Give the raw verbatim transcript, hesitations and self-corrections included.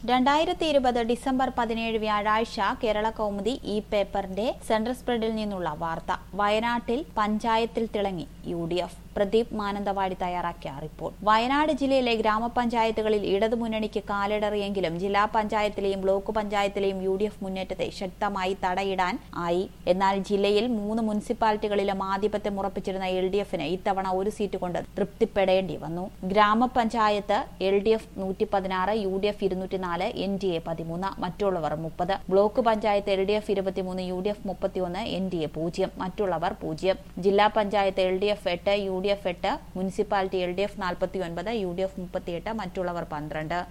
രണ്ടായിരത്തി ഇരുപത് ഡിസംബർ പതിനേഴ് വ്യാഴാഴ്ച കേരള കൗമുദി ഈ പേപ്പറിന്റെ സെൻട്രൽ സ്പ്രെഡിൽ നിന്നുള്ള വാർത്ത. വയനാട്ടിൽ പഞ്ചായത്തിൽ തിളങ്ങി U D F. Pradeep Mananthavady തയ്യാറാക്കിയ റിപ്പോർട്ട്. വയനാട് ജില്ലയിലെ ഗ്രാമപഞ്ചായത്തുകളിൽ ഇടതുമുന്നണിക്ക് കാലിടറിയെങ്കിലും ജില്ലാ പഞ്ചായത്തിലെയും ബ്ലോക്ക് പഞ്ചായത്തിലെയും യു ഡി എഫ് മുന്നേറ്റത്തെ ശക്തമായി തടയിടാൻ ആയി. എന്നാൽ ജില്ലയിൽ മൂന്ന് മുനിസിപ്പാലിറ്റികളിലും ആധിപത്യം ഉറപ്പിച്ചിരുന്ന എൽ ഡി എഫിന് ഇത്തവണ ഒരു സീറ്റ് കൊണ്ട് തൃപ്തിപ്പെടേണ്ടി വന്നു. ഗ്രാമപഞ്ചായത്ത് എൽ ഡി എഫ് നൂറ്റി പതിനാറ്, യു ഡി എഫ് ഇരുന്നൂറ്റി നാല്, എൻ ഡി എ പതിമൂന്ന്, മറ്റുള്ളവർ മുപ്പത്. Block panchayat L D F ഇരുപത്തിമൂന്ന്, യു ഡി എഫ് മുപ്പത്തിയൊന്ന്, എൻ ഡി എ പൂജ്യം, മറ്റുള്ളവർ പൂജ്യം. ജില്ലാ പഞ്ചായത്ത് എൽ ഡി എഫ് എട്ട്, യു ഡി എഫ് എട്ട്, മുനിസിപ്പാലിറ്റി എൽ ഡി എഫ് നാൽപ്പത്തി ഒൻപത്, യു ഡി എഫ് മുപ്പത്തിയെട്ട്, മറ്റുള്ളവർ പന്ത്രണ്ട്.